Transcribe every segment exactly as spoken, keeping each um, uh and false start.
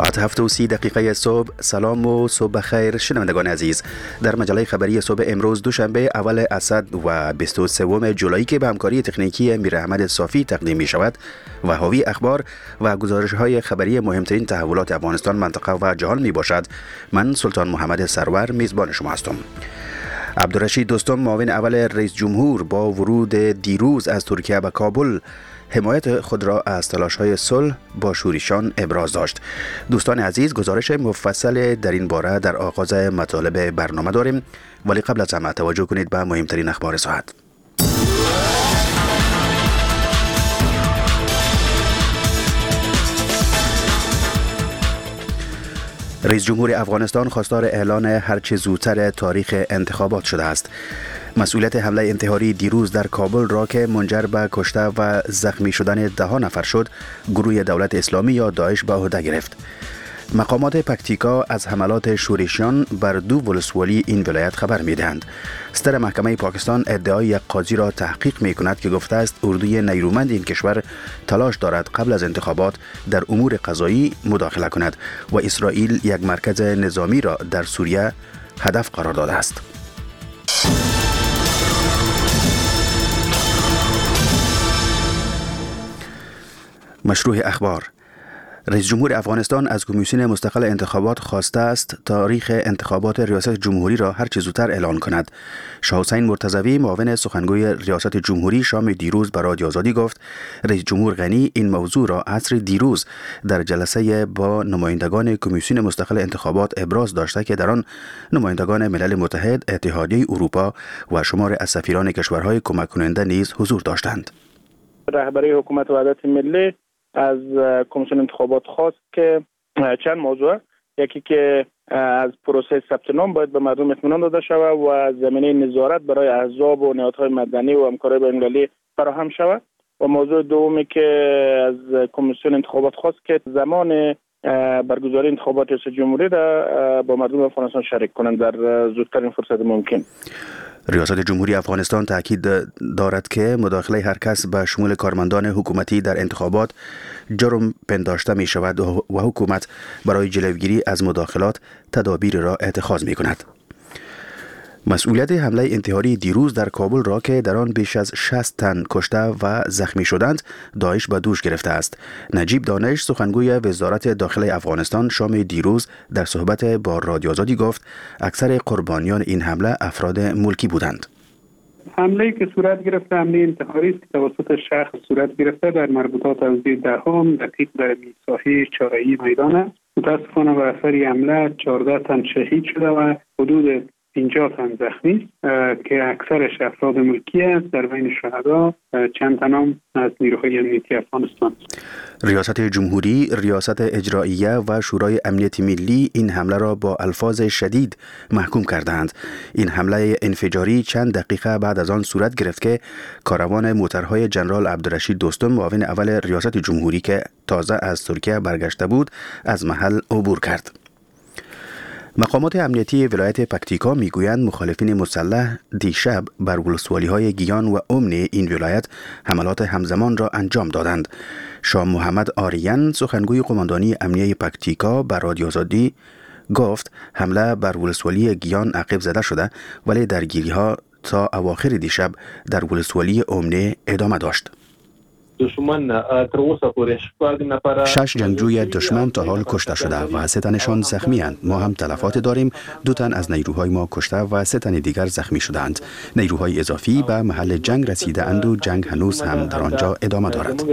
ساعت هفت و سی دقیقه صبح. سلام و صبح خیر شنوندگان عزیز. در مجله خبری صبح امروز دوشنبه اول اسد و بیست و سوم جولای که به همکاری تکنیکی میر احمد صافی تقدیم می شود و حاوی اخبار و گزارش های خبری مهمترین تحولات افغانستان، منطقه و جهان می باشد. من سلطان محمد سرور میزبان شما هستم. عبدالرشید دوستم، معاون اول رئیس جمهور، با ورود دیروز از ترکیه به کابل حمایت خود را از تلاش‌های صلح با شوریشان ابراز داشت. دوستان عزیز، گزارش مفصل در این باره در آغاز مطالب برنامه داریم، ولی قبل از همه توجه کنید به مهمترین اخبار ساعت. رئیس جمهور افغانستان خواستار اعلان هرچه زودتر تاریخ انتخابات شده است. مسئولیت حمله انتحاری دیروز در کابل را که منجر به کشته و زخمی شدن ده ها نفر شد، گروه دولت اسلامی یا داعش به عهده گرفت. مقامات پکتیکا از حملات شوریشیان بر دو ولسوالی این ولایت خبر می‌دهند. صدر محکمه پاکستان ادعای یک قاضی را تحقیق می‌کند که گفته است اردوی نیرومند این کشور تلاش دارد قبل از انتخابات در امور قضایی مداخله کند و اسرائیل یک مرکز نظامی را در سوریه هدف قرار داده است. مشروع اخبار. رئیس جمهور افغانستان از کمیسیون مستقل انتخابات خواسته است تاریخ انتخابات ریاست جمهوری را هر چه زودتر اعلان کند. شاه حسین مرتضوی، معاون سخنگوی ریاست جمهوری، شام دیروز به رادیو آزادی گفت رئیس جمهور غنی این موضوع را عصر دیروز در جلسه با نمایندگان کمیسیون مستقل انتخابات ابراز داشته که در آن نمایندگان ملل متحد، اتحادیه اروپا و شمار از سفیران کشورهای کمک کننده نیز حضور داشتند. رهبری حکومت وحدت ملی از کمیسیون انتخابات خواست که چند موضوع، یکی که از پروسه ثبت نام باید به مردم اطمینان داده شود و زمینه نظارت برای احزاب و نهادهای مدنی و همکاری بین‌المللی فراهم شود، و موضوع دومی که از کمیسیون انتخابات خواست که زمان برگزاری انتخابات ریاست جمهوری را با مردم افغانستان شریک کنند در زودترین فرصت ممکن. ریاست جمهوری افغانستان تاکید دارد که مداخله هر کس به شمول کارمندان حکومتی در انتخابات جرم پنداشته می شود و حکومت برای جلوگیری از مداخلات تدابیر را اتخاذ می کند. مسئولیت حمله انتحاری دیروز در کابل را که در آن بیش از شصت تن کشته و زخمی شدند داعش به دوش گرفته است. نجیب دانش، سخنگوی وزارت داخله افغانستان، شام دیروز در صحبت با رادیو آزادی گفت اکثر قربانیان این حمله افراد ملکی بودند. حمله‌ای که صورت گرفته حمله انتحاری است که توسط شخص صورت گرفته در مربوطات حوزه دهم دقیق در ساحه چهاررأیی میدان است. متاسفانه به اثر حمله چهارده تن شهید شده و حدود پنجاه تن زخمی است که اکثرش افراد ملکی است. در بین شهدا چند تن از نیروهای امنیتی افغانستان. ریاست جمهوری، ریاست اجراییه و شورای امنیت ملی این حمله را با الفاظ شدید محکوم کردند. این حمله انفجاری چند دقیقه بعد از آن صورت گرفت که کاروان موترهای جنرال عبدالرشید دوستم، معاون اول ریاست جمهوری که تازه از ترکیه برگشته بود، از محل عبور کرد. مقامات امنیتی ولایت پکتیکا میگویند مخالفین مسلح دیشب بر ولسوالی‌های گیان و امن این ولایت حملات همزمان را انجام دادند. شاه محمد آریان، سخنگوی قماندانی امنیه پکتیکا، بر رادیو آزادی گفت حمله بر ولسوالی گیان عقب زده شده، ولی درگیری‌ها تا اواخر دیشب در ولسوالی امن ادامه داشت. شش جنگجوی دشمن تا حال کشته شده و سه تنشان زخمی اند. ما هم تلفات داریم. دو تن از نیروهای ما کشته و سه تن دیگر زخمی شدند. نیروهای اضافی به محل جنگ رسیده اند و جنگ هنوز هم در آنجا ادامه دارد.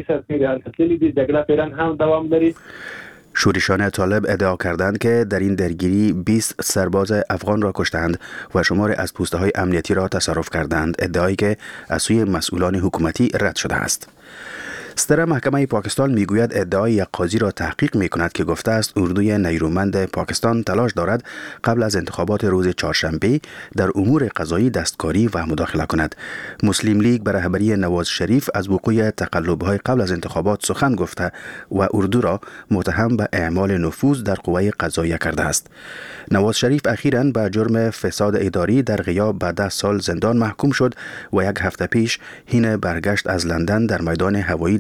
شوریشان طالب ادعا کردند که در این درگیری بیست سرباز افغان را کشتند و شمار از پوسته های امنیتی را تصرف کردند، ادعایی که از سوی مسئولان حکومتی رد شده است. صدر محکمه پاکستان میگوید ادعای یک قاضی را تحقیق میکند که گفته است اردوی نیرومند پاکستان تلاش دارد قبل از انتخابات روز چهارشنبه در امور قضایی دستکاری و مداخله کند. مسلم لیگ به رهبری نواز شریف از وقوع تقلب‌های قبل از انتخابات سخن گفته و اردو را متهم به اعمال نفوذ در قوه قضاییه کرده است. نواز شریف اخیراً به جرم فساد اداری در غیاب به ده سال زندان محکوم شد و یک هفته پیش حین برگشت از لندن در میدان هوایی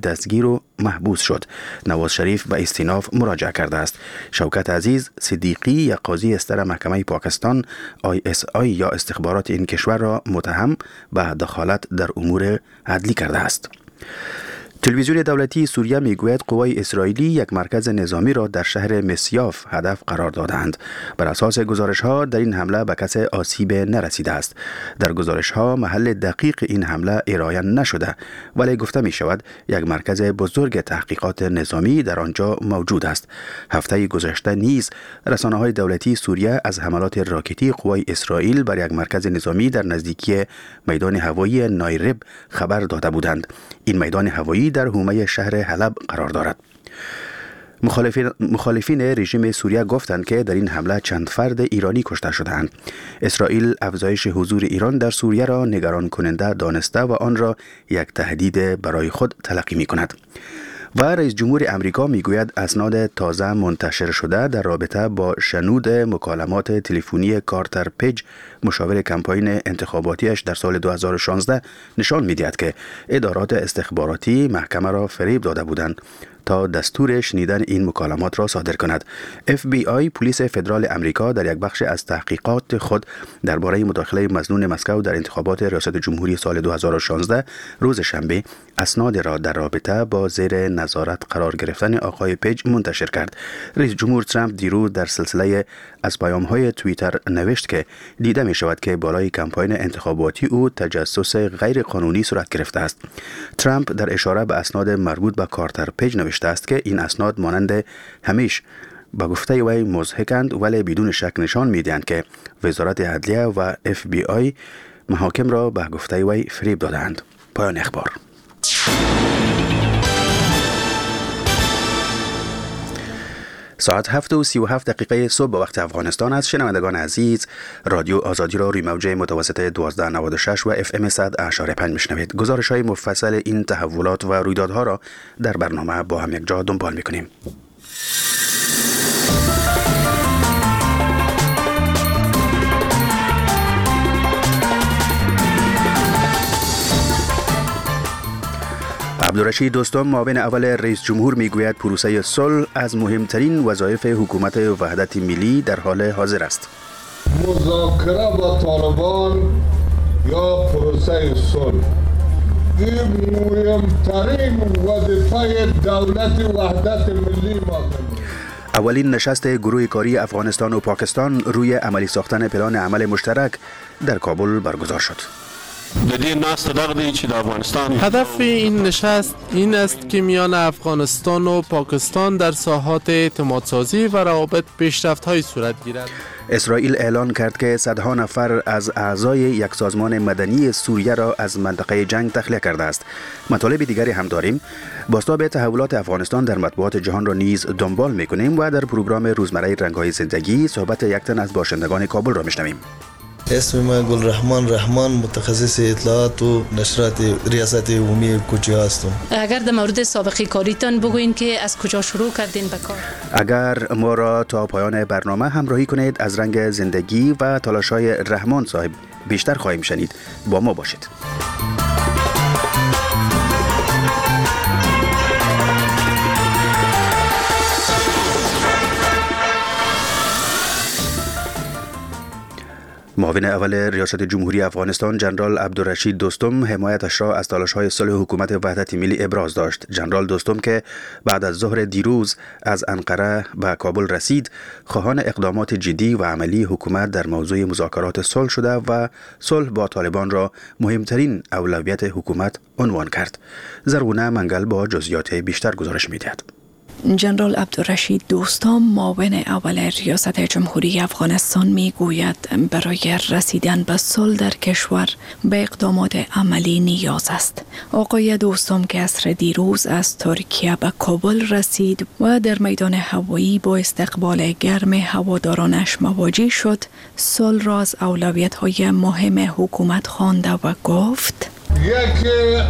دستگیر و محبوس شد. نواز شریف به استیناف مراجعه کرده است. شوکت عزیز صدیقی یک قاضی استر محکمه پاکستان آی اس آی یا استخبارات این کشور را متهم به دخالت در امور عدلی کرده است. تلویزیون دولتی سوریه میگوید قوای اسرائیلی یک مرکز نظامی را در شهر مسیاف هدف قرار دادند. بر اساس گزارش ها در این حمله به کسی آسیب نرسیده است. در گزارش ها محل دقیق این حمله ارائه نشده، ولی گفته می شود یک مرکز بزرگ تحقیقات نظامی در آنجا موجود است. هفته گذشته نیز رسانه های دولتی سوریه از حملات راکتی قوای اسرائیل بر یک مرکز نظامی در نزدیکی میدان هوایی نایرب خبر داده بودند. این میدان هوایی در حومه شهر حلب قرار دارد. مخالفین, مخالفین رژیم سوریه گفتند که در این حمله چند فرد ایرانی کشته شدند. اسرائیل افزایش حضور ایران در سوریه را نگران کننده دانسته و آن را یک تهدید برای خود تلقی می کند. و رئیس جمهور امریکا میگوید اسناد تازه منتشر شده در رابطه با شنود مکالمات تلفنی کارتر پیج مشاور کمپاین انتخاباتیش در سال دو هزار و شانزده نشان می‌دهد که ادارات استخباراتی محکمه را فریب داده بودند تا دستور شنیدن این مکالمات را صادر کند. اف بی آی پلیس فدرال امریکا در یک بخش از تحقیقات خود درباره مداخله مظنون مسکو در انتخابات ریاست جمهوری سال دو هزار و شانزده روز شنبه اسناد را در رابطه با زیر نظارت قرار گرفتن آقای پیج منتشر کرد. رئیس جمهور ترامپ دیروز در سلسله از پیام‌های توییتر نوشت که دیده می شود که بالای کمپاین انتخاباتی او تجسس غیر قانونی صورت گرفته است. ترامپ در اشاره به اسناد مربوط به کارتر پیج نوشته است که این اسناد مانند همیشه با گفته وی مضحکند، ولی بدون شک نشان می‌دهند که وزارت عدلیه و اف بی آی محاکم را به گفته وی فریب دادند. پایان اخبار. ساعت هفت و سی و هفت دقیقه صبح به وقت افغانستان است. شنوندگان عزیز، رادیو آزادی را روی موج متوسط دوازده نود و شش و اف ام صد اشاره پنج میشنوید. گزارش های مفصل این تحولات و رویدادها را در برنامه با هم یک جا دنبال میکنیم. عبدالرشید دوستم معاون اول رئیس جمهور میگوید پروسه صلح از مهمترین وظایف حکومت وحدت ملی در حال حاضر است. مذاکره با طالبان یا پروسه صلح این مهمترین وظیفه دولت وحدت ملی ما. اولین نشست گروه کاری افغانستان و پاکستان روی عملی ساختن پلان عمل مشترک در کابل برگزار شد. هدف این نشست این است که میان افغانستان و پاکستان در ساحات اعتمادسازی و روابط پیشرفت‌های صورت گیرد. اسرائیل اعلان کرد که صدها نفر از اعضای یک سازمان مدنی سوریه را از منطقه جنگ تخلیه کرده است. مطالب دیگری هم داریم. بازتاب تحولات افغانستان در مطبوعات جهان را نیز دنبال می‌کنیم و در پروگرام روزمره رنگ‌های زندگی صحبت یک تن از باشندگان کابل را می‌شنویم. اسم من گل رحمان رحمان، متخصص اطلاعات و نشرات ریاست عمومی کوچه هستم. اگر در مورد سابقه کاریتان بگوین که از کجا شروع کردین به کار؟ اگر ما را تا پایان برنامه همراهی کنید از رنگ زندگی و تلاش‌های رحمان صاحب بیشتر خواهیم شنید. با ما باشید. معاون اول ریاست جمهوری افغانستان جنرال عبدالرشید دوستم حمایتش را از تلاش‌های صلح حکومت وحدت ملی ابراز داشت. جنرال دوستم که بعد از ظهر دیروز از انقره به کابل رسید، خواهان اقدامات جدی و عملی حکومت در موضوع مذاکرات صلح شده و صلح با طالبان را مهمترین اولویت حکومت عنوان کرد. زرغونه منگل با جزئیات بیشتر گزارش می‌دهد. جنرال عبدالرشید دوستم معاون اول ریاست جمهوری افغانستان میگوید برای رسیدن به صلح در کشور به اقدامات عملی نیاز است. آقای دوستم که عصر دیروز از ترکیه به کابل رسید و در میدان هوایی با استقبال گرم هوادارانش مواجه شد، صلح را از اولویت‌های مهم حکومت خوانده و گفت: یک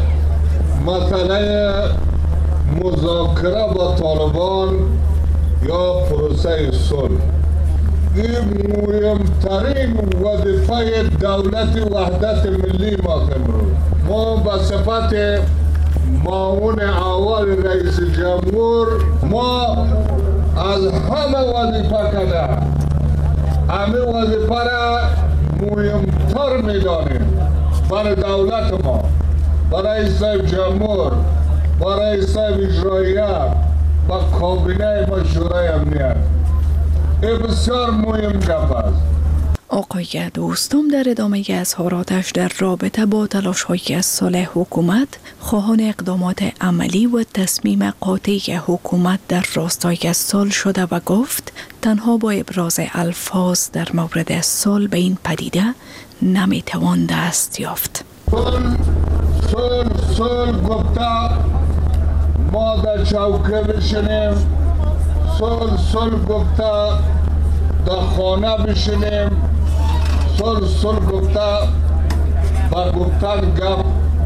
مسئله مذاکره با طالبان یا پروسه صلح این مهمترین وظیفه دولت وحدت ملی ما امروز. ما به صفت معاون اول رئیس جمهور ما از همه وظیفه کرده، همه وظیفه را مهمتر میدانیم برای دولت ما، برای رئیس جمهور، برای رئیس اجراییه و کابینه ما شورای امنیت. این بسیار مهم گپ است. آقای دوستم در ادامه اظهاراتش در رابطه با تلاش‌های صلح حکومت، خواهان اقدامات عملی و تصمیم قاطع حکومت در راستای صلح شده و گفت تنها با ابراز الفاظ در مورد صلح به این پدیده نمیتوان دست یافت. صلح صلح صلح گفته ما در چوکه بشینیم، صلح صلح گفته در خانه بشینیم، صلح صلح گفته با گفتن گپ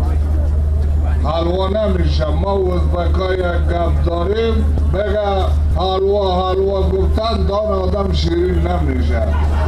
حلوا نمیشه. ما ازبکای گپ داریم بگه حلوا حلوا گفتن دان آدم شیرین نمیشه.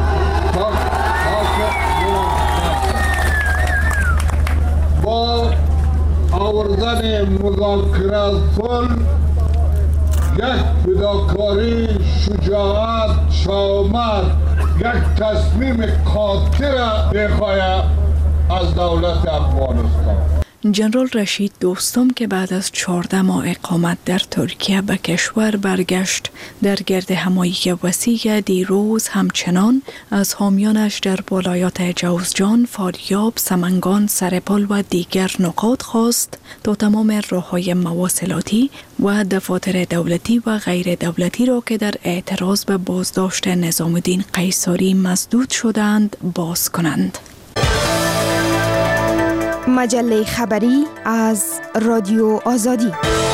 با آوردن مذاکره صلح یک فداکاری، شجاعت، شجاعت، یک تصمیم قاطع را می‌خواهد از دولت افغانستان. جنرال رشید دوستم که بعد از چهارده ماه اقامت در ترکیه به کشور برگشت، در گرد همایی وسیع دیروز همچنان از حامیانش در ولایات جوزجان، فاریاب، سمنگان، سرپل و دیگر نقاط خواست تا تمام راه‌های مواصلاتی و دفاتر دولتی و غیر دولتی را که در اعتراض به بازداشت نظام الدین قیصری مسدود شدند باز کنند. مجله خبری از رادیو آزادی.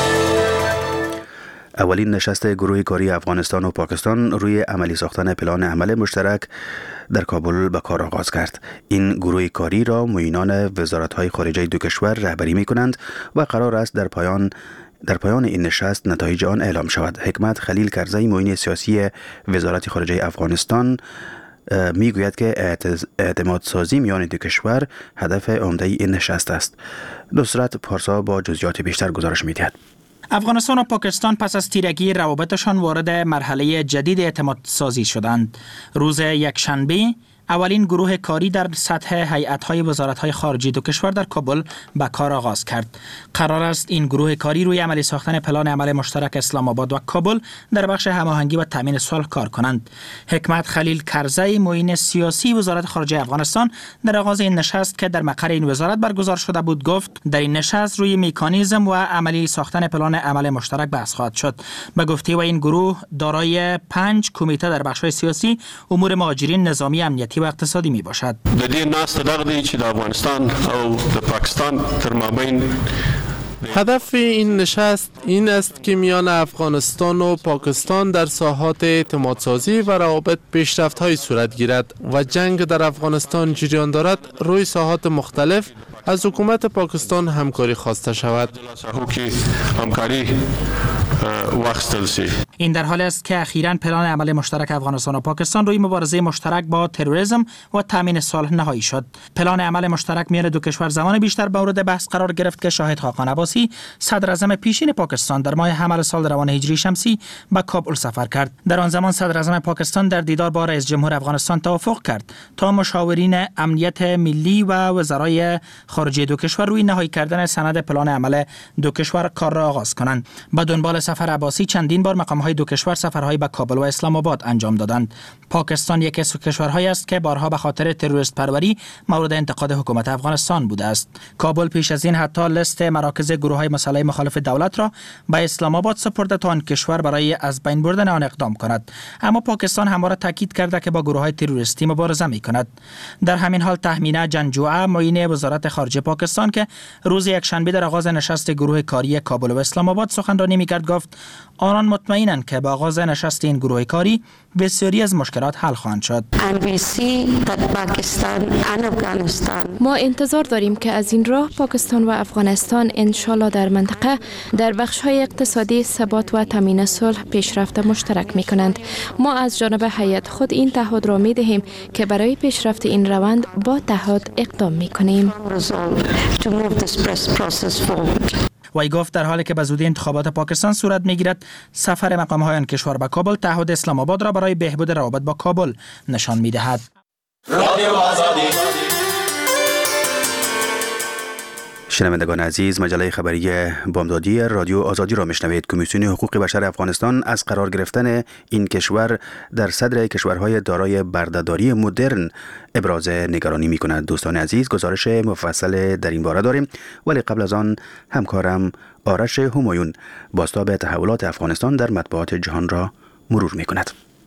اولین نشست گروه کاری افغانستان و پاکستان روی عملی ساختن پلان عمل مشترک در کابل به کار آغاز کرد. این گروه کاری را معینان وزارت‌های خارجه دو کشور رهبری می‌کنند و قرار است در پایان در پایان این نشست نتایج آن اعلام شود. حکمت خلیل کرزی، معین سیاسی وزارت خارجه افغانستان، میگوید که اعتماد سازی میان دو کشور هدف عمده این نشست است. نصرت پارسا با جزئیات بیشتر گزارش می‌دهد. افغانستان و پاکستان پس از تیرگی روابطشان وارد مرحله جدید اعتماد سازی شدند. روز یکشنبه اولین گروه کاری در سطح هیئت‌های وزارت‌های خارجه دو کشور در کابل به کار آغاز کرد. قرار است این گروه کاری روی عملی ساختن پلان عمل مشترک اسلام آباد و کابل در بخش هماهنگی و تامین صلح کار کنند. حکمت خلیل کرزی، معین سیاسی وزارت خارجه افغانستان، در آغاز این نشست که در مقر این وزارت برگزار شده بود گفت در این نشست روی مکانیزم و عملی ساختن پلان عمل مشترک بحث خواهد شد. به گفته و این گروه دارای پنج کمیته در بخش‌های سیاسی، امور مهاجرین، نظامی، امنیتی و اقتصادی می باشد. د دې ناست دغه چې د افغانستان او د پاکستان تر مابین هدف این نشست این است که میان افغانستان و پاکستان در ساحات اعتمادسازی و روابط پیشرفت‌های صورت گیرد و جنگ در افغانستان جریان دارد روی ساحات مختلف از حکومت پاکستان همکاری خواسته شود. این در حال است که اخیراً پلان عمل مشترک افغانستان و پاکستان روی مبارزه مشترک با تروریسم و تامین صلح نهایی شد. پلان عمل مشترک میان دو کشور زمان بیشتر مورد بحث قرار گرفت که شاهد خاقان عباسی، صدر اعظم پیشین پاکستان، در ماه حمل سال روان هجری شمسی به کابل سفر کرد. در آن زمان صدر اعظم پاکستان در دیدار با رئیس جمهور افغانستان توافق کرد تا مشاورین امنیت ملی و وزرای خارجه دو کشور روی نهایی کردن سند پلان عمل دو کشور کار را آغاز کنند. به دنبال سفر عباسی چندین بار مقام‌های دو کشور سفرهای به کابل و اسلام آباد انجام دادند. پاکستان یکی از کشورهایی است که بارها به خاطر تروریست پروری مورد انتقاد حکومت افغانستان بوده است. کابل پیش از این حتی لیست مراکز گروه‌های مسلح مخالف دولت را به اسلام آباد سپرده تا آن کشور برای از بین بردن آن اقدام کند. اما پاکستان همواره تاکید کرده که با گروه‌های تروریستی مبارزه می‌کند. در همین حال تهمینه جنجوعه، معین وزارت خارجه پاکستان که روز یکشنبه در آغاز نشست گروه کاری کابل و اسلام آباد سخنرانی می‌کرد گفت آنان مطمئنند که با آغاز نشست این گروه کاری بسیاری از مشکلات حل خواهند شد. ما انتظار داریم که از این راه پاکستان و افغانستان انشالله در منطقه در بخش‌های اقتصادی ثبات و تامین صلح پیشرفت مشترک می‌کنند. ما از جانب هیئت خود این تعهد را می‌دهیم که برای پیشرفت این روند با تعهد اقدام می‌کنیم. وی گفت در حالی که به زودی انتخابات پاکستان صورت میگیرد، سفر مقام‌های آن کشور به کابل تعهد اسلام آباد را برای بهبود روابط با کابل نشان می‌دهد. شنوندگان عزیز، مجله خبری بامدادی رادیو آزادی را میشنوید. کمیسیون حقوق بشر افغانستان از قرار گرفتن این کشور در صدر کشورهای دارای بردهداری مدرن ابراز نگرانی می کند. دوستان عزیز، گزارش مفصل در این باره داریم، ولی قبل از آن همکارم آرش همایون بازتاب تحولات افغانستان در مطبوعات جهان را مرور می کند.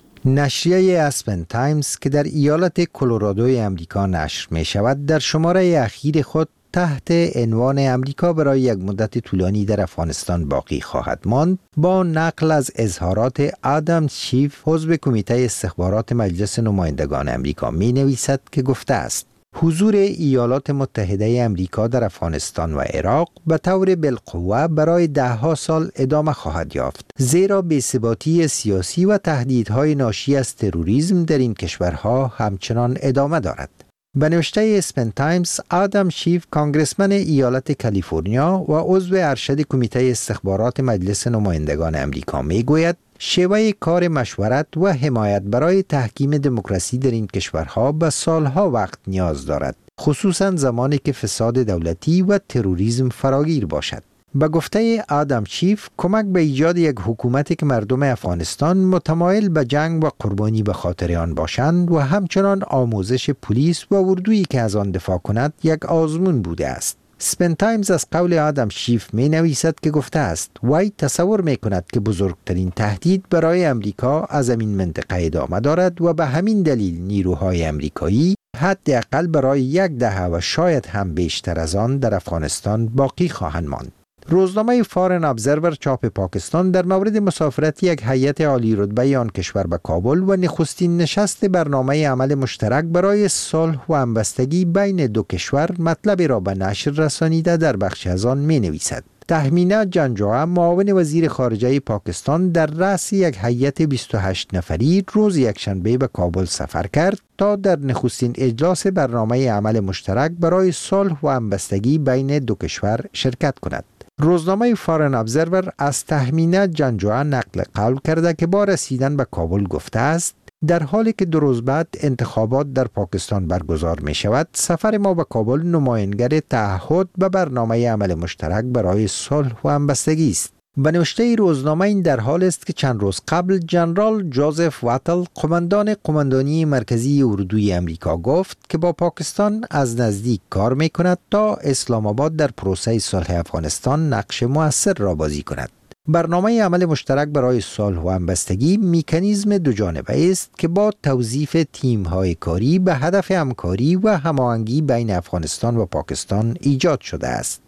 نشریه اسپن تایمز که در ایالت کلرادوی امریکا نشر می شود، در شماره اخیر خود تحت عنوان امریکا برای یک مدت طولانی در افغانستان باقی خواهد ماند، با نقل از اظهارات آدم شیف، عضو کمیته استخبارات مجلس نمایندگان امریکا می نویسد که گفته است حضور ایالات متحده امریکا در افغانستان و عراق به طور بالقوه برای دهها سال ادامه خواهد یافت، زیرا بی‌ثباتی سیاسی و تهدیدهای ناشی از تروریسم در این کشورها همچنان ادامه دارد. به نوشته اسپن تایمز، آدم شیف، کانگرسمن ایالت کالیفرنیا و عضو ارشد کمیته استخبارات مجلس نمایندگان امریکا می گوید شیوه کار مشورت و حمایت برای تحکیم دموکراسی در این کشورها به سالها وقت نیاز دارد، خصوصا زمانی که فساد دولتی و تروریسم فراگیر باشد. به گفته آدم شیف، کمک به ایجاد یک حکومتی که مردم افغانستان متمایل به جنگ و قربانی به خاطر آن باشند و همچنان آموزش پلیس و اردویی که از آن دفاع کند یک آزمون بوده است. اسپن تایمز از قول آدم شیف می نویسد که گفته است وی تصور می کند که بزرگترین تهدید برای امریکا از این منطقه ادامه دارد و به همین دلیل نیروهای امریکایی حداقل برای یک دهه و شاید هم بیشتر از آن در افغانستان باقی خواهند ماند. روزنامه فارن ابزرور چاپ پاکستان در مورد مسافرت یک هیئت عالی رتبه آن کشور به کابل و نخستین نشست برنامه عمل مشترک برای صلح و همبستگی بین دو کشور مطلبی را به نشر رسانیده در بخش از آن می نویسد. تهمینه جنجوعه، معاون وزیر خارجه پاکستان، در رأس یک هیئت بیست و هشت نفری روز یکشنبه به کابل سفر کرد تا در نخستین اجلاس برنامه عمل مشترک برای صلح و همبستگی بین دو کشور شرکت کند. روزنامه فارن ابزرور از تهمینه جنجوعه نقل قول کرده که با رسیدن به کابل گفته است در حالی که دو روز بعد انتخابات در پاکستان برگزار می شود، سفر ما به کابل نماینگر تعهد به برنامه عمل مشترک برای صلح و همبستگی است. به نوشته روزنامه این در حال است که چند روز قبل جنرال جوزف واتل، قماندان قماندانی مرکزی اردوی امریکا، گفت که با پاکستان از نزدیک کار می کند تا اسلام آباد در پروسه صلح افغانستان نقش مؤثر را بازی کند. برنامه عمل مشترک برای صلح و همبستگی مکانیزم دو جانبه است که با توظیف تیم‌های کاری به هدف همکاری و هماهنگی بین افغانستان و پاکستان ایجاد شده است.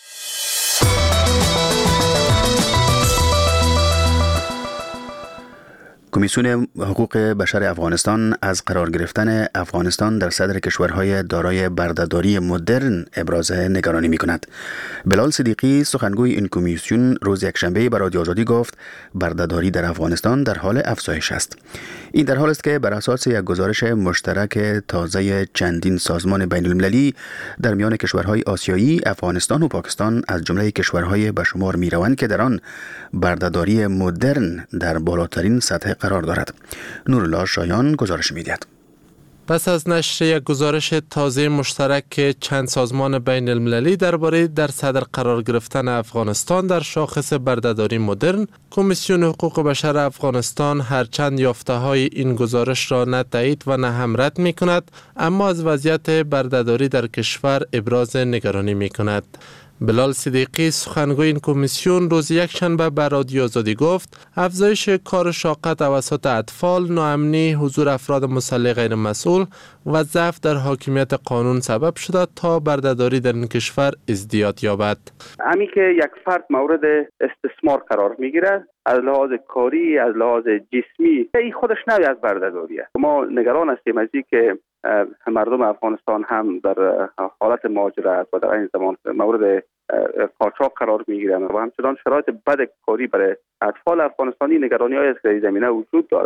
کمیسیون حقوق بشر افغانستان از قرار گرفتن افغانستان در صدر کشورهای دارای بردهداری مدرن ابراز نگرانی می‌کند. بلال صدیقی، سخنگوی این کمیسیون، روز یکشنبه به رادیو آزادی گفت بردهداری در افغانستان در حال افزایش است. این در حال است که بر اساس یک گزارش مشترک تازه چندین سازمان بین‌المللی در میان کشورهای آسیایی، افغانستان و پاکستان از جمله کشورهای به شمار می‌روند که در آن بردهداری مدرن در بالاترین سطح قرار دارد. نورالله شایان گزارش می‌دهد. پس از نشر یک گزارش تازه مشترک چند سازمان بین المللی درباره در صدر قرار گرفتن افغانستان در شاخص بردهداری مدرن، کمیسیون حقوق بشر افغانستان هرچند یافته‌های این گزارش را نه تایید و نه هم رد می‌کند، اما از وضعیت بردهداری در کشور ابراز نگرانی می‌کند. بلال صدیقی، سخنگوی این کمیسیون، روز یکشنبه به رادیو آزادی گفت افزایش کار شاقه توسط اطفال، ناامنی، حضور افراد مسلح غیر مسئول و ضعف در حاکمیت قانون سبب شده تا بردهداری در این کشور ازدیاد یابد. همین که یک فرد مورد استثمار قرار میگیره از لحاظ کاری، از لحاظ جسمی، این خودش نوعی از بردهداریه. ما نگران هستیم از اینکه مردم افغانستان هم در حالت مهاجرت و در این زمان مورد قاچاق قرار میگیرن و همچنان شرایط بد کاری برای اطفال افغانستانی. نگرانی های از این زمینه وجود داره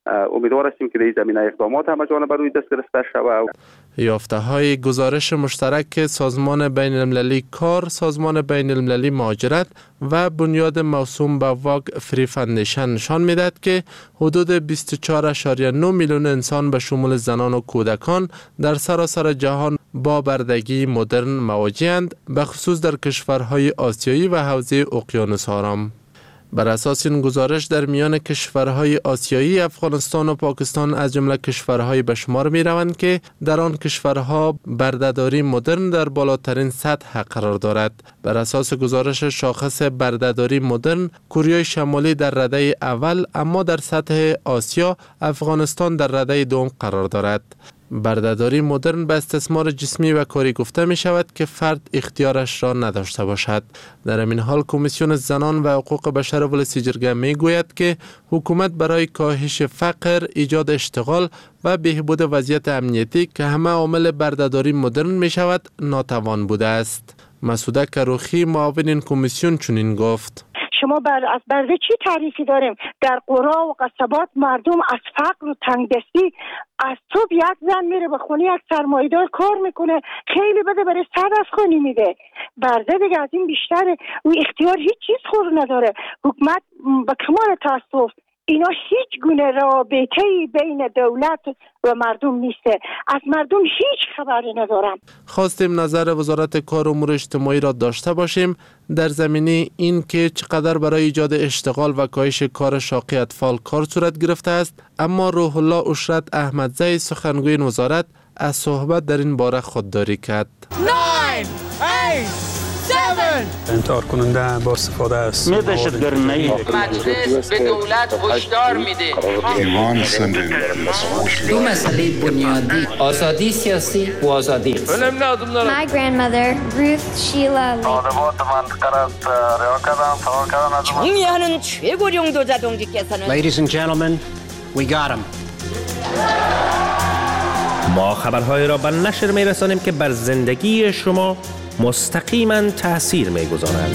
امیدوار هستیم که در این زمینه اقدامات همه جانبه روی دست گرفته شود. یافته های گزارش مشترک سازمان بین المللی کار، سازمان بین المللی مهاجرت و بنیاد موسوم به واگ فری فاندیشن نشان میدهد که حدود بیست و چهار ممیز نه میلیون انسان به شمول زنان و کودکان در سراسر جهان با بردگی مدرن مواجه‌اند، به خصوص در کشورهای آسیایی و حوزه اقیانوس آرام. بر اساس این گزارش در میان کشورهای آسیایی افغانستان و پاکستان از جمله کشورهای به شمار می روند که در آن کشورها بردهداری مدرن در بالاترین سطح قرار دارد. بر اساس گزارش شاخص بردهداری مدرن، کره شمالی در رده اول، اما در سطح آسیا افغانستان در رده دوم قرار دارد. بردهداری مدرن به استثمار جسمی و کاری گفته می شود که فرد اختیارش را نداشته باشد. در این حال کمیسیون زنان و حقوق بشر ولسی جرگه می گوید که حکومت برای کاهش فقر، ایجاد اشتغال و بهبود وضعیت امنیتی که همه عامل بردهداری مدرن می شود ناتوان بوده است. مسعوده کروخی معاون این کمیسیون چنین گفت: شما بر از برده چی تعریفی داریم؟ در قرا و قصبات مردم از فقر و تنگدستی، از صبح یک زن میره به خونه یک سرمایه‌دار کار میکنه، خیلی بده برای صد از خونی میده. برده دیگه از این بیشتره و اختیار هیچ چیز خور نداره. حکومت به کمال تاسف اینا هیچ گونه رابطه‌ای بین دولت و مردم نیسته. از مردم هیچ خبری ندارم. خواستیم نظر وزارت کار و امور اجتماعی را داشته باشیم در زمینه این که چقدر برای ایجاد اشتغال و کاهش کار شاقی اطفال کار صورت گرفته است، اما روح الله اشرت احمدزی سخنگوی این وزارت از صحبت در این باره خودداری کرد. انتحار کننده با استفاده است. مجلس به دولت هشدار میده. دو مسئله بنیادی: آزادی سیاسی و آزادی اقتصادی. My grandmother, Ruth Sheila 총리하는 최고령 도자동지께서는 Ladies and gentlemen, we got him. ما خبرهای را به نشر میرسانیم که بر زندگی شما مستقیما تأثیر میگذارند.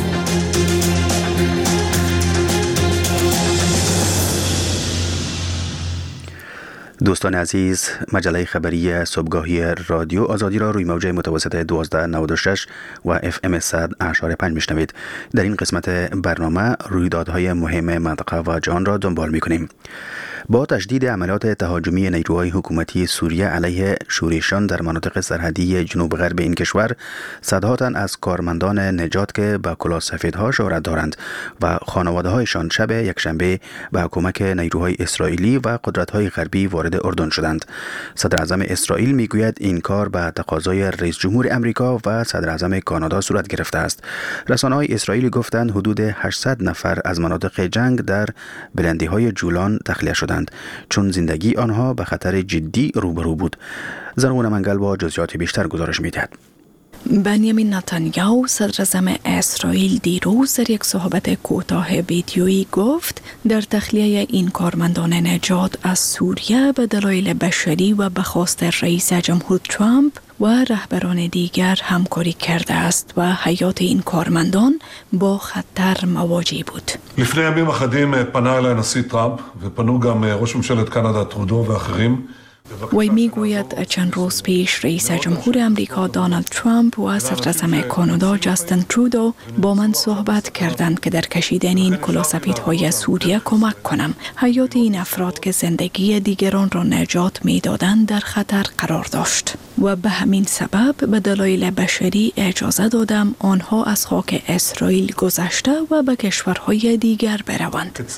دوستان عزیز، مجله خبری صبحگاهی رادیو آزادی را روی موج متوسط دوازده نود و شش و اف ام صد اشاری پنج میشنوید. در این قسمت برنامه رویدادهای مهم منطقه و جهان را دنبال میکنیم. با تشدید عملیات تهاجمی نیروهای حکومتی سوریه علیه شورشیان در مناطق سرحدی جنوب غرب این کشور، صدها تن از کارمندان نجات که به کلاه سفیدها شهرت دارند و خانواده هایشان شب یکشنبه به کمک نیروهای اسرائیلی و قدرت‌های غربی وارد اردن شدند. صدر اعظم اسرائیل میگوید این کار به تقاضای رئیس جمهور امریکا و صدر اعظم کانادا صورت گرفته است. رسانه‌های اسرائیلی گفتند حدود هشتصد نفر از مناطق جنگ در بلندی‌های جولان تخلیه شدند، چون زندگی آنها به خطر جدی روبرو بود. زرغون منگل با جزئیات بیشتر گزارش می‌دهد. بنیامین نتانیاهو صدر اعظم اسرائیل دیروز در یک صحبت کوتاه ویدیویی گفت در تخلیه این کارمندان نجات از سوریه به دلایل بشری و به خواست رئیس جمهور ترامپ و رهبران دیگر همکاری کرده است و حیات این کارمندان با خطر مواجه بود. לפני ימים אחדים פנה אליי הנשיא טראמפ ופנו גם ראש ממשלת קנדה טרודו ואחרים. وی می گوید چند روز پیش رئیس جمهور امریکا دونالد ترامپ و صدر اعظم کانادا جاستین ترودو با من صحبت کردند که در کشیدن این کلاهسفیدهای سوریه کمک کنم. حیات این افراد که زندگی دیگران را نجات می دادند در خطر قرار داشت و به همین سبب به دلایل بشری اجازه دادم آنها از خاک اسرائیل گذشته و به کشورهای دیگر بروند.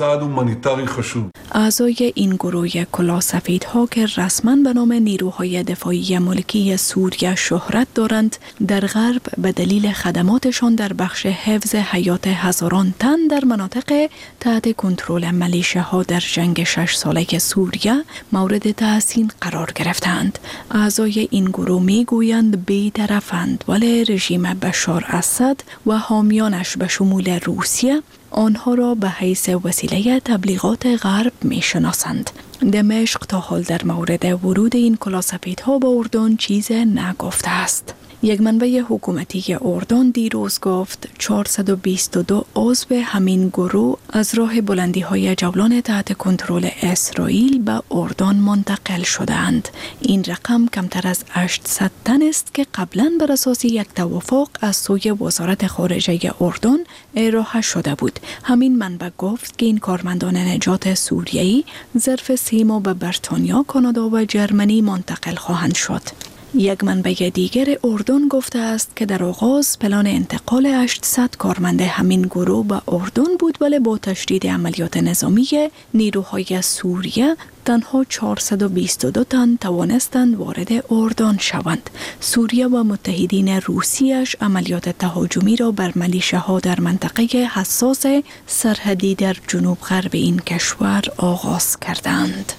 اعضای این گروه کلاهسفیدها که رسما به نام نیروهای دفاعی ملکی سوریه شهرت دارند، در غرب به دلیل خدماتشان در بخش حفظ حیات هزاران تن در مناطق تحت کنترل ملیشه‌ها در جنگ شش ساله سوریه مورد تحسین قرار گرفتند. اعضای این گروه میگویند بی‌طرفند، ولی رژیم بشار اسد و حامیانش به شمول روسیه آنها را به حیث وسیله تبلیغات غرب می شناسند. دمشق تا حال در مورد ورود این کلاهسفیدها به اردن چیز نگفته است. یک منبع حکومتی اردن دیروز گفت چهارصد و بیست و دو عضو همین گروه از راه بلندی های جولان تحت کنترل اسرائیل به اردن منتقل شدند. این رقم کمتر از هشتصد تن است که قبلا بر اساس یک توافق از سوی وزارت خارجه اردن ارائه شده بود. همین منبع گفت که این کارمندان نجات سوریه‌ای ظرف سه ماه به بریتانیا، کانادا و جرمنی منتقل خواهند شد. یک منبع دیگر اردن گفته است که در آغاز پلان انتقال هشتصد کارمند همین گروه به اردن بود، ولی با تشدید عملیات نظامی نیروهای سوریه تنها چهارصد و بیست و دو تن توانستند وارد اردن شوند. سوریه و متحدین روسیش عملیات تهاجمی را بر ملیشه‌ها در منطقه حساس سرحدی در جنوب غرب این کشور آغاز کردند.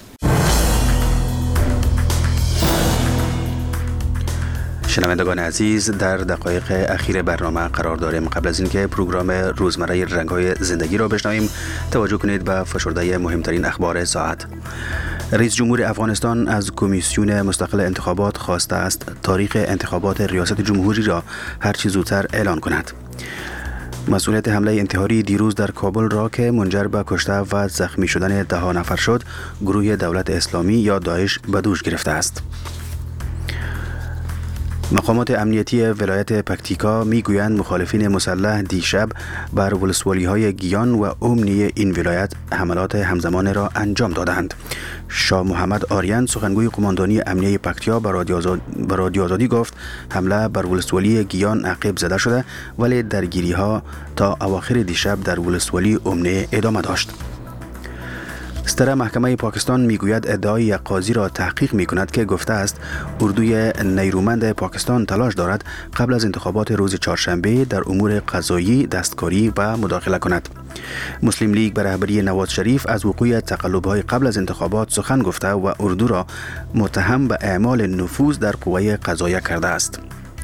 شنوندگان عزیز، در دقایق اخیر برنامه قرار داریم. قبل از اینکه پروگرام روزمره رنگ‌های زندگی را بشنویم، توجه کنید به فشرده مهمترین اخبار ساعت. رئیس جمهور افغانستان از کمیسیون مستقل انتخابات خواسته است تاریخ انتخابات ریاست جمهوری را هر چه زودتر اعلان کند. مسئولیت حمله انتحاری دیروز در کابل را که منجر به کشته و زخمی شدن ده ها نفر شد، گروه دولت اسلامی یا داعش به دوش گرفته است. مقامات امنیتی ولایت پکتیکا میگویند مخالفین مسلح دیشب بر ولسوالی‌های گیان و امنی این ولایت حملات همزمان را انجام دادند. شاه محمد آریان سخنگوی قماندانی امنیه پکتیا به رادیو آزادی گفت حمله بر ولسوالی گیان عقب زده شده، ولی درگیری‌ها تا اواخر دیشب در ولسوالی امنی ادامه داشت. ستره محکمه پاکستان میگوید ادعای یک قاضی را تحقیق میکند که گفته است اردوی نیرومند پاکستان تلاش دارد قبل از انتخابات روز چهارشنبه در امور قضایی دستکاری و مداخله کند. مسلم لیگ به رهبری نواز شریف از وقوع تقلب‌های قبل از انتخابات سخن گفته و اردو را متهم به اعمال نفوذ در قوه قضاییه کرده است.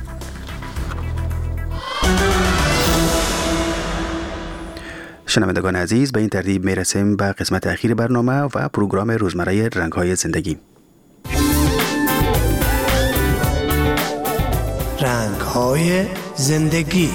شنوندگان عزیز، به این ترتیب می رسیم به قسمت اخیر برنامه و پروگرام روزمره رنگ‌های زندگی. رنگ‌های زندگی.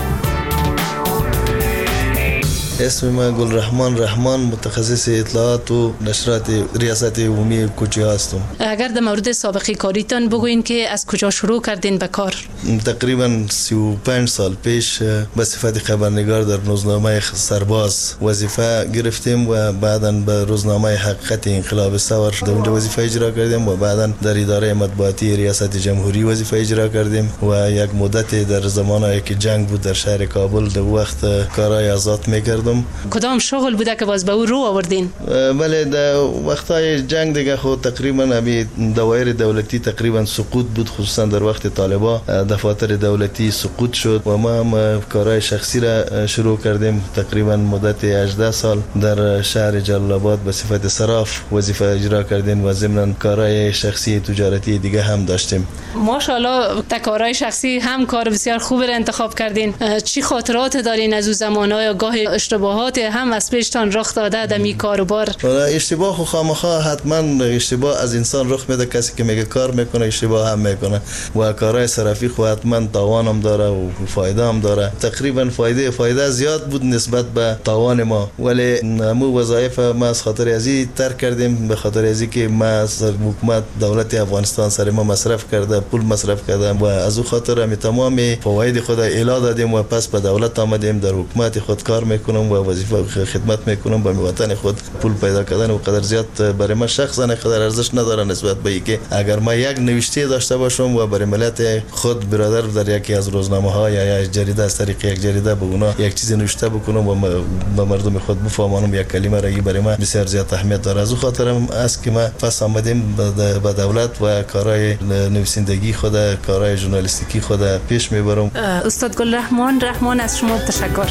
اسم من گل رحمان رحمان، متخصص اطلاعات و نشرات ریاست عمومی کوچه هستم. اگر در مورد سابقه کاریتان بگوین که از کجا شروع کردین به کار؟ تقریبا سی و پنج سال پیش به صفت خبرنگار در روزنامه سرباز وظیفه گرفتیم و بعداً به روزنامه حقیقت انقلاب ثور در اونجا وظیفه اجرا کردیم و بعداً در اداره مطبوعاتی ریاست جمهوری وظیفه اجرا کردیم و یک مدت در زمانی که جنگ بود در شهر کابل در وقت کارهای آزاد میکردم. کدام شغل بوده که باز به او رو آوردین؟ بله، در وقتای جنگ دیگه خود تقریبا ابی دوایر دولتی تقریبا سقوط بود، خصوصا در وقت طالبا دفاتر دولتی سقوط شد و ما هم کارهای شخصی را شروع کردیم. تقریبا مدت هجده سال در شهر جلال آباد به صفت صراف وظیفه اجرا کردیم و ضمن کارهای شخصی تجارتی دیگه هم داشتیم. ماشاءالله، تا کارهای شخصی هم کار بسیار خوب را انتخاب کردین. چی خاطرات دارین از اون زمانهای گاه اشتباهات هم از پیشتان رخ داده در می کاروبار؟ اشتباه و خامخا حتما اشتباه از انسان رخ میده. کسی که میگه کار میکنه اشتباه هم میکنه و کارهای صرفی خو حتما تاوان هم داره و فایده هم داره. تقریبا فایده فایده زیاد بود نسبت به تاوان ما، ولی مو وظایف ما از خاطر ازی ترک کردیم، به خاطر ازی که ما از حکومت دولت افغانستان سر ما مصرف کرده، پول مصرف کرده و از او خاطر می تمام فواید خود اعلام دادیم و پس به دولت آمدیم. در حکومت خود کار میکنم و وظیفه خدمت میکنم به وطن خود. پول پیدا کردن و قدر زیاد برای من شخصا قدر ارزش نداره نسبت به اینکه اگر ما یک نوشته داشته باشم و برای ملت خود برادر در یکی از روزنامه ها یا یک جریده از طریق یک جریده به اونا یک چیز نوشته بکنم و به مردم خود بفهمانم یک کلمه را برای من بسیار زیاد اهمیت داره. از او خاطرم است که ما پس آمدیم به دولت و کارهای نویسندگی خود، کارهای ژورنالیستیکی خود پیش میبرم. استاد گل رحمان رحمان، از شما تشکر.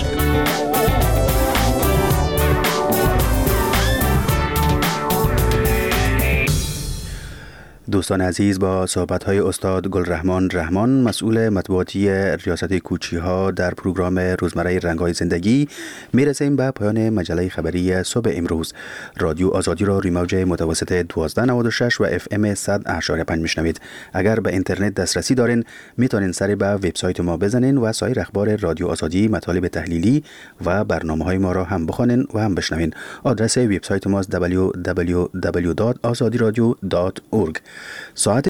دوستان عزیز، با صحبت‌های استاد گلرحمان رحمان مسئول مطبوعاتی ریاست کوچی‌ها در پروگرام روزمره رنگ‌های زندگی میرسیم به پایان مجله خبری صبح امروز. رادیو آزادی را روی موج متوسط دوازده نود و شش و اف ام صد و هشت و پنج میشنوید. اگر به اینترنت دسترسی دارین میتونین سری به وبسایت ما بزنین و سایر اخبار رادیو آزادی، مطالب تحلیلی و برنامه‌های ما را هم بخونین و هم بشنوین. آدرس وبسایت ما است دبلیو دبلیو دبلیو دات آزادی رادیو دات اورگ. ساعت